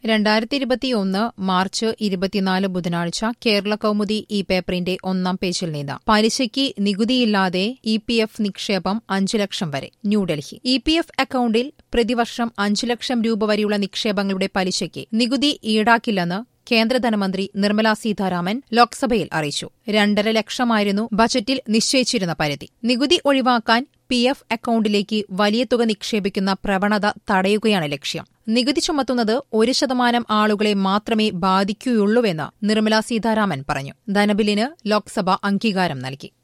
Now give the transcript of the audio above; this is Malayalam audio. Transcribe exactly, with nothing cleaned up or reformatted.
രണ്ടായിരത്തി ഇരുപത്തിയൊന്ന് മാർച്ച് ഇരുപത്തിനാല് ബുധനാഴ്ച കേരള കൗമുദി ഈ പേപ്പറിന്റെ ഒന്നാം പേജിൽ നിന്ന് പലിശയ്ക്ക് നികുതിയില്ലാതെ ഇ പി എഫ് നിക്ഷേപം അഞ്ചു ലക്ഷം വരെ. ന്യൂഡൽഹി. ഇ പി എഫ് അക്കൌണ്ടിൽ പ്രതിവർഷം അഞ്ചു ലക്ഷം രൂപ വരെയുള്ള നിക്ഷേപങ്ങളുടെ പലിശയ്ക്ക് നികുതി ഈടാക്കില്ലെന്ന് കേന്ദ്ര ധനമന്ത്രി നിർമ്മല സീതാരാമൻ ലോക്സഭയിൽ അറിയിച്ചു. രണ്ടര ലക്ഷമായിരുന്നു ബജറ്റിൽ നിശ്ചയിച്ചിരുന്ന പരിധി. നികുതി ഒഴിവാക്കാൻ പി എഫ് അക്കൌണ്ടിലേക്ക് വലിയ തുക നിക്ഷേപിക്കുന്ന പ്രവണത തടയുകയാണ് ലക്ഷ്യം. നികുതി ചുമത്തുന്നത് ഒരു ശതമാനം ആളുകളെ മാത്രമേ ബാധിക്കുകയുള്ളൂവെന്ന് നിർമ്മല സീതാരാമൻ പറഞ്ഞു. ധനബില്ലിന് ലോക്സഭ അംഗീകാരം നൽകി.